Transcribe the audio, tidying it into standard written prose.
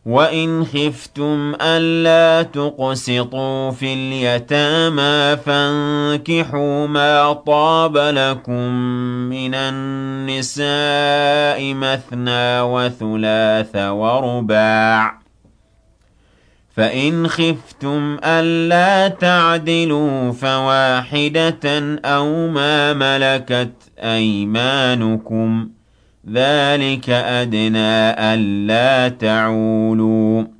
وَإِنْ خِفْتُمْ أَلَّا تُقْسِطُوا فِي الْيَتَامَىٰ فَانكِحُوا مَا طَابَ لَكُم مِّنَ النِّسَاءِ مَثْنَىٰ وَثُلَاثَ وَرُبَاعَ ۖ فَإِنْ خِفْتُمْ أَلَّا تَعْدِلُوا فَوَاحِدَةً أَوْ مَا مَلَكَتْ أَيْمَانُكُمْ ۚ ذَٰلِكَ أَدْنَىٰ أَلَّا تَعُولُوا